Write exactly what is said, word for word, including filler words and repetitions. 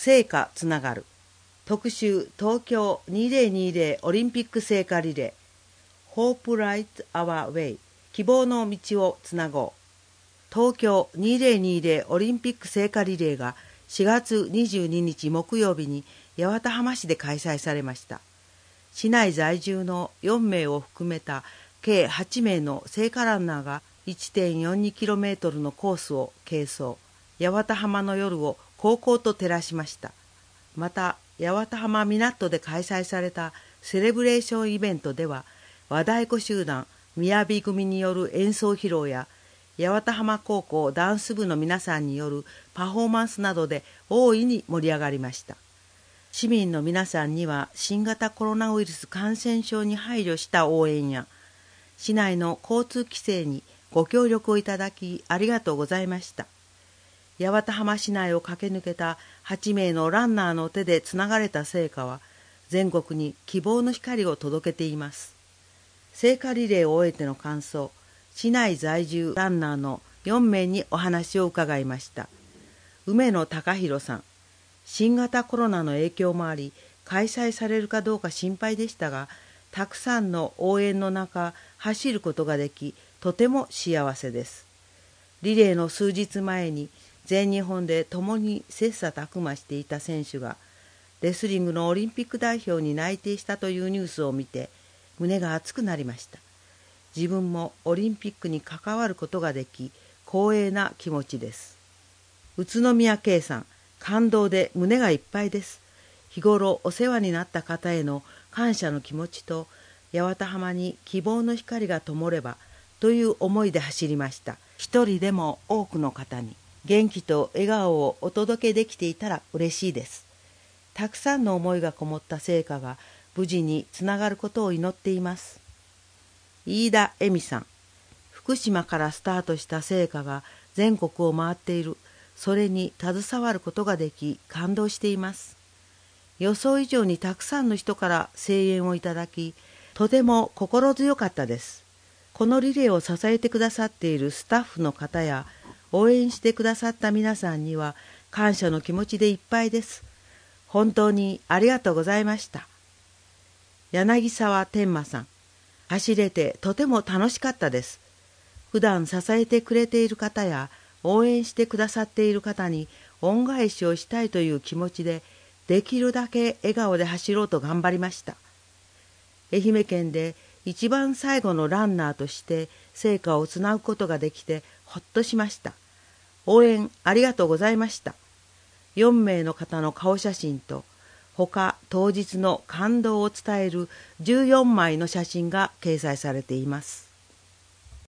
聖火つながる特集東京にせんにじゅうオリンピック聖火リレー Hope Light Our Way 希望の道をつなごう東京にせんにじゅうオリンピック聖火リレーがしがつにじゅうににち木曜日に八幡浜市で開催されました。市内在住のよんめいを含めた計はちめいの聖火ランナーが いってんよんにキロメートル のコースを軽走、八幡浜の夜を煌々と照らしました。また、八幡浜港で開催されたセレブレーションイベントでは、和太鼓集団みやび組による演奏披露や、八幡浜高校ダンス部の皆さんによるパフォーマンスなどで大いに盛り上がりました。市民の皆さんには新型コロナウイルス感染症に配慮した応援や、市内の交通規制にご協力をいただきありがとうございました。八幡浜市内を駆け抜けたはちめいのランナーの手でつながれた聖火は、全国に希望の光を届けています。聖火リレーを終えての感想、市内在住ランナーのよんめいにお話を伺いました。梅野隆弘さん、新型コロナの影響もあり、開催されるかどうか心配でしたが、たくさんの応援の中、走ることができ、とても幸せです。リレーの数日前に、全日本で共に切磋琢磨していた選手が、レスリングのオリンピック代表に内定したというニュースを見て、胸が熱くなりました。自分もオリンピックに関わることができ、光栄な気持ちです。宇都宮圭さん、感動で胸がいっぱいです。日頃お世話になった方への感謝の気持ちと、八幡浜に希望の光が灯ればという思いで走りました。一人でも多くの方に元気と笑顔をお届けできていたら嬉しいです。たくさんの思いがこもった聖火が無事につながることを祈っています。飯田恵美さん、福島からスタートした聖火が全国を回っている、それに携わることができ感動しています。予想以上にたくさんの人から声援をいただき、とても心強かったです。このリレーを支えてくださっているスタッフの方や、応援してくださった皆さんには感謝の気持ちでいっぱいです。本当にありがとうございました。柳沢天馬さん、走れてとても楽しかったです。普段支えてくれている方や応援してくださっている方に恩返しをしたいという気持ちで、できるだけ笑顔で走ろうと頑張りました。愛媛県で一番最後のランナーとして聖火をつなぐことができてほっとしました。応援ありがとうございました。よんめいの方の顔写真と、他当日の感動を伝えるじゅうよんまいの写真が掲載されています。